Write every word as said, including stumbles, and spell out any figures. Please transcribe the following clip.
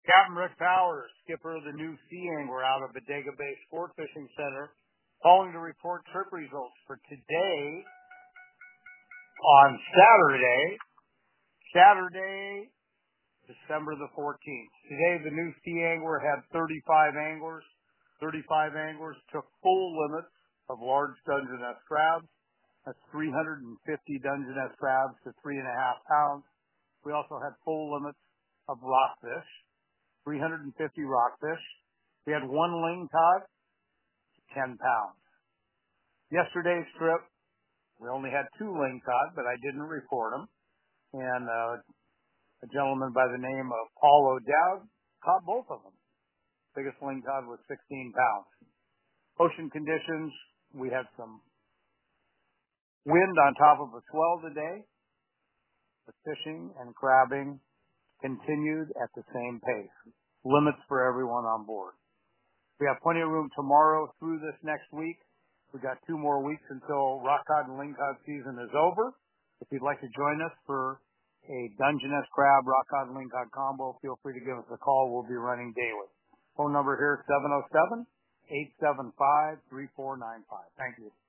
Captain Rick Powers, skipper of the new Sea Angler out of Bodega Bay Sport Fishing Center, calling to report trip results for today on Saturday, Saturday, December the fourteenth. Today, the new Sea Angler had thirty-five anglers. thirty-five anglers took full limits of large Dungeness crabs. That's three hundred fifty Dungeness crabs to three and a half pounds. We also had full limits of rockfish, three hundred fifty rockfish. We had one ling cod, ten pounds. Yesterday's trip, we only had two ling cod, but I didn't report them. And uh, a gentleman by the name of Paul O'Dowd caught both of them. Biggest ling cod was sixteen pounds. Ocean conditions, we had some wind on top of a swell today. The fishing and crabbing continued at the same pace. Limits for everyone on board. We have plenty of room tomorrow through this next week. We got two more weeks until rock cod and ling cod season is over. If you'd like to join us for a Dungeness crab, rock cod, and ling cod combo, feel free to give us a call. We'll be running daily. Phone number here, seven oh seven, eight seven five, three four nine five. Thank you.